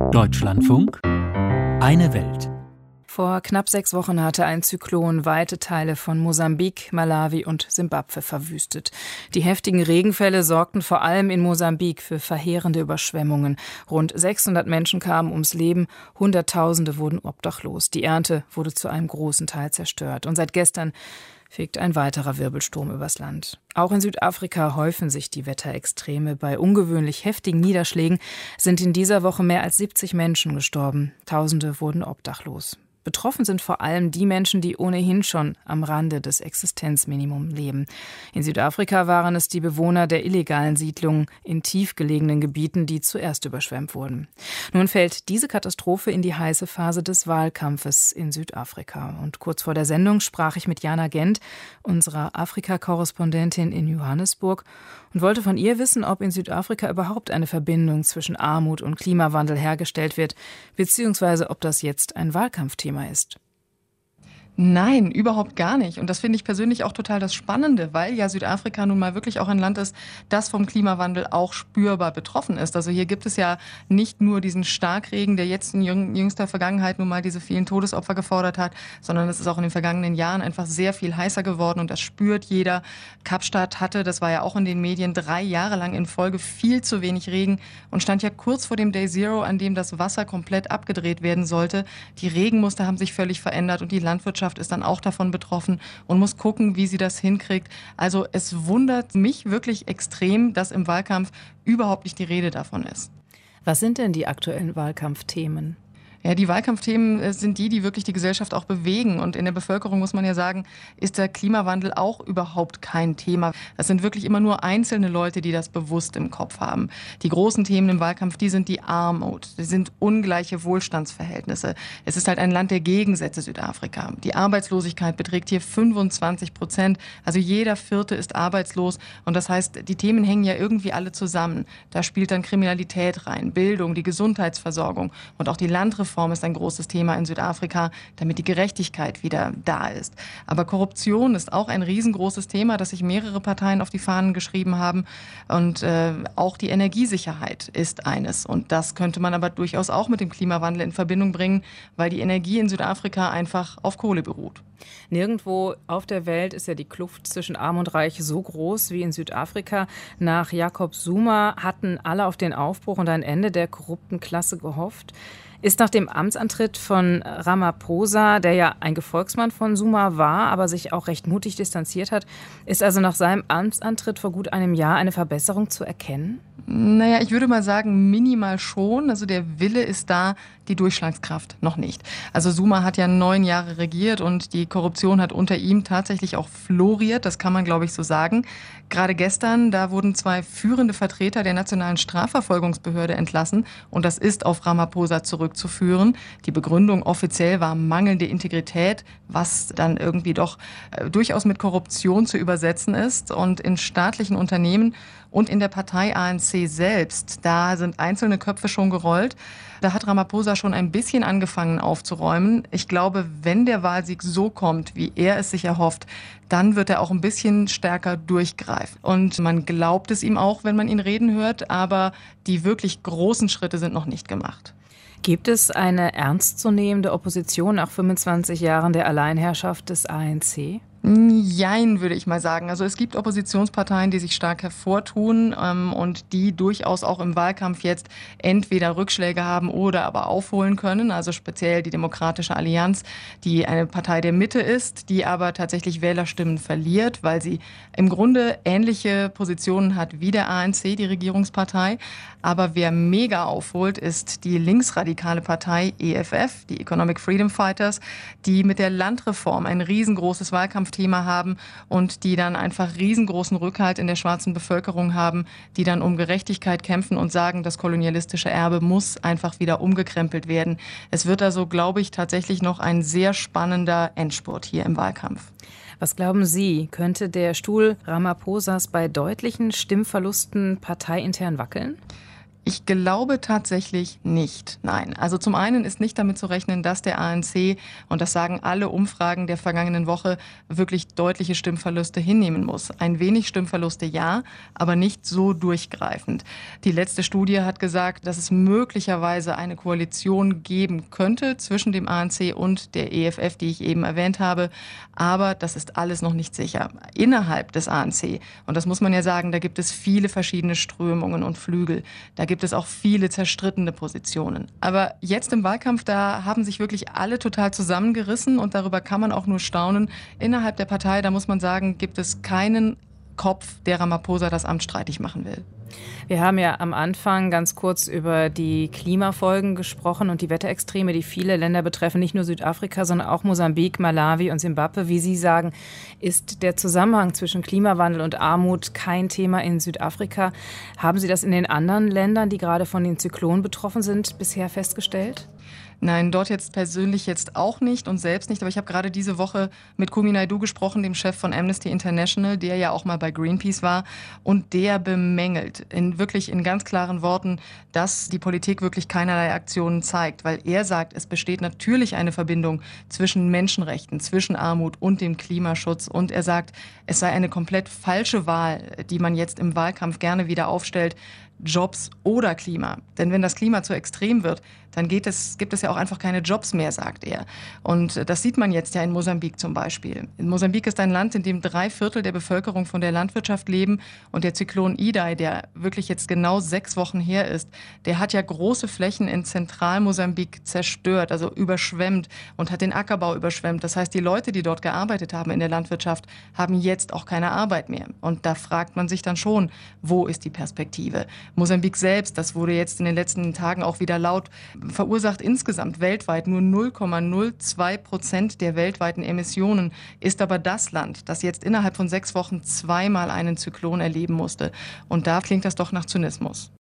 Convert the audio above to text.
Deutschlandfunk, eine Welt. Vor knapp 6 Wochen hatte ein Zyklon weite Teile von Mosambik, Malawi und Simbabwe verwüstet. Die heftigen Regenfälle sorgten vor allem in Mosambik für verheerende Überschwemmungen. Rund 600 Menschen kamen ums Leben, Hunderttausende wurden obdachlos. Die Ernte wurde zu einem großen Teil zerstört. Und seit gestern fegt ein weiterer Wirbelsturm übers Land. Auch in Südafrika häufen sich die Wetterextreme. Bei ungewöhnlich heftigen Niederschlägen sind in dieser Woche mehr als 70 Menschen gestorben. Tausende wurden obdachlos. Betroffen sind vor allem die Menschen, die ohnehin schon am Rande des Existenzminimums leben. In Südafrika waren es die Bewohner der illegalen Siedlungen in tief gelegenen Gebieten, die zuerst überschwemmt wurden. Nun fällt diese Katastrophe in die heiße Phase des Wahlkampfes in Südafrika. Und kurz vor der Sendung sprach ich mit Jana Gent, unserer Afrika-Korrespondentin in Johannesburg, und wollte von ihr wissen, ob in Südafrika überhaupt eine Verbindung zwischen Armut und Klimawandel hergestellt wird, beziehungsweise ob das jetzt ein Wahlkampfthema ist. Nein, überhaupt gar nicht. Und das finde ich persönlich auch total das Spannende, weil ja Südafrika nun mal wirklich auch ein Land ist, das vom Klimawandel auch spürbar betroffen ist. Also hier gibt es ja nicht nur diesen Starkregen, der jetzt in jüngster Vergangenheit nun mal diese vielen Todesopfer gefordert hat, sondern es ist auch in den vergangenen Jahren einfach sehr viel heißer geworden und das spürt jeder. Kapstadt hatte, das war ja auch in den Medien, 3 Jahre lang in Folge viel zu wenig Regen und stand ja kurz vor dem Day Zero, an dem das Wasser komplett abgedreht werden sollte. Die Regenmuster haben sich völlig verändert und die Landwirtschaft ist dann auch davon betroffen und muss gucken, wie sie das hinkriegt. Also es wundert mich wirklich extrem, dass im Wahlkampf überhaupt nicht die Rede davon ist. Was sind denn die aktuellen Wahlkampfthemen? Ja, die Wahlkampfthemen sind die wirklich die Gesellschaft auch bewegen. Und in der Bevölkerung, muss man ja sagen, ist der Klimawandel auch überhaupt kein Thema. Das sind wirklich immer nur einzelne Leute, die das bewusst im Kopf haben. Die großen Themen im Wahlkampf, die sind die Armut, die sind ungleiche Wohlstandsverhältnisse. Es ist halt ein Land der Gegensätze, Südafrika. Die Arbeitslosigkeit beträgt hier 25%. Also jeder Vierte ist arbeitslos. Und das heißt, die Themen hängen ja irgendwie alle zusammen. Da spielt dann Kriminalität rein, Bildung, die Gesundheitsversorgung und auch die Landreform ist ein großes Thema in Südafrika, damit die Gerechtigkeit wieder da ist. Aber Korruption ist auch ein riesengroßes Thema, das sich mehrere Parteien auf die Fahnen geschrieben haben. Und auch die Energiesicherheit ist eines. Und das könnte man aber durchaus auch mit dem Klimawandel in Verbindung bringen, weil die Energie in Südafrika einfach auf Kohle beruht. Nirgendwo auf der Welt ist ja die Kluft zwischen Arm und Reich so groß wie in Südafrika. Nach Jacob Zuma hatten alle auf den Aufbruch und ein Ende der korrupten Klasse gehofft. Ist nach dem Amtsantritt von Ramaphosa, der ja ein Gefolgsmann von Zuma war, aber sich auch recht mutig distanziert hat, ist also nach seinem Amtsantritt vor gut einem Jahr eine Verbesserung zu erkennen? Naja, ich würde mal sagen, minimal schon. Also der Wille ist da, die Durchschlagskraft noch nicht. Also Zuma hat ja 9 Jahre regiert und die Korruption hat unter ihm tatsächlich auch floriert. Das kann man, glaube ich, so sagen. Gerade gestern, da wurden 2 führende Vertreter der Nationalen Strafverfolgungsbehörde entlassen. Und das ist auf Ramaphosa zurückzuführen. Die Begründung offiziell war mangelnde Integrität, was dann irgendwie doch durchaus mit Korruption zu übersetzen ist. Und in staatlichen Unternehmen und in der Partei ANC selbst, da sind einzelne Köpfe schon gerollt. Da hat Ramaphosa schon ein bisschen angefangen aufzuräumen. Ich glaube, wenn der Wahlsieg so kommt, wie er es sich erhofft, dann wird er auch ein bisschen stärker durchgreifen. Und man glaubt es ihm auch, wenn man ihn reden hört, aber die wirklich großen Schritte sind noch nicht gemacht. Gibt es eine ernstzunehmende Opposition nach 25 Jahren der Alleinherrschaft des ANC? Jein, würde ich mal sagen. Also es gibt Oppositionsparteien, die sich stark hervortun und die durchaus auch im Wahlkampf jetzt entweder Rückschläge haben oder aber aufholen können. Also speziell die Demokratische Allianz, die eine Partei der Mitte ist, die aber tatsächlich Wählerstimmen verliert, weil sie im Grunde ähnliche Positionen hat wie der ANC, die Regierungspartei. Aber wer mega aufholt, ist die linksradikale Partei EFF, die Economic Freedom Fighters, die mit der Landreform ein riesengroßes Wahlkampfthema haben und die dann einfach riesengroßen Rückhalt in der schwarzen Bevölkerung haben, die dann um Gerechtigkeit kämpfen und sagen, das kolonialistische Erbe muss einfach wieder umgekrempelt werden. Es wird also, glaube ich, tatsächlich noch ein sehr spannender Endspurt hier im Wahlkampf. Was glauben Sie, könnte der Stuhl Ramaphosas bei deutlichen Stimmverlusten parteiintern wackeln? Ich glaube tatsächlich nicht, nein. Also zum einen ist nicht damit zu rechnen, dass der ANC, und das sagen alle Umfragen der vergangenen Woche, wirklich deutliche Stimmverluste hinnehmen muss. Ein wenig Stimmverluste ja, aber nicht so durchgreifend. Die letzte Studie hat gesagt, dass es möglicherweise eine Koalition geben könnte zwischen dem ANC und der EFF, die ich eben erwähnt habe. Aber das ist alles noch nicht sicher. Innerhalb des ANC, und das muss man ja sagen, da gibt es viele verschiedene Strömungen und Flügel. Da gibt es auch viele zerstrittene Positionen. Aber jetzt im Wahlkampf, da haben sich wirklich alle total zusammengerissen und darüber kann man auch nur staunen. Innerhalb der Partei, da muss man sagen, gibt es keinen Kopf, der Ramaphosa das Amt streitig machen will. Wir haben ja am Anfang ganz kurz über die Klimafolgen gesprochen und die Wetterextreme, die viele Länder betreffen, nicht nur Südafrika, sondern auch Mosambik, Malawi und Simbabwe. Wie Sie sagen, ist der Zusammenhang zwischen Klimawandel und Armut kein Thema in Südafrika. Haben Sie das in den anderen Ländern, die gerade von den Zyklonen betroffen sind, bisher festgestellt? Nein, dort jetzt persönlich jetzt auch nicht und selbst nicht. Aber ich habe gerade diese Woche mit Kumi Naidoo gesprochen, dem Chef von Amnesty International, der ja auch mal bei Greenpeace war. Und der bemängelt wirklich in ganz klaren Worten, dass die Politik wirklich keinerlei Aktionen zeigt. Weil er sagt, es besteht natürlich eine Verbindung zwischen Menschenrechten, zwischen Armut und dem Klimaschutz. Und er sagt, es sei eine komplett falsche Wahl, die man jetzt im Wahlkampf gerne wieder aufstellt. Jobs oder Klima. Denn wenn das Klima zu extrem wird, dann gibt es ja auch einfach keine Jobs mehr, sagt er. Und das sieht man jetzt ja in Mosambik zum Beispiel. In Mosambik ist ein Land, in dem 3/4 der Bevölkerung von der Landwirtschaft leben. Und der Zyklon Idai, der wirklich jetzt genau 6 Wochen her ist, der hat ja große Flächen in Zentralmosambik zerstört, also überschwemmt und hat den Ackerbau überschwemmt. Das heißt, die Leute, die dort gearbeitet haben in der Landwirtschaft, haben jetzt auch keine Arbeit mehr. Und da fragt man sich dann schon, wo ist die Perspektive? Mosambik selbst, das wurde jetzt in den letzten Tagen auch wieder laut, verursacht insgesamt weltweit nur 0,02% der weltweiten Emissionen, ist aber das Land, das jetzt innerhalb von 6 Wochen zweimal einen Zyklon erleben musste. Und da klingt das doch nach Zynismus.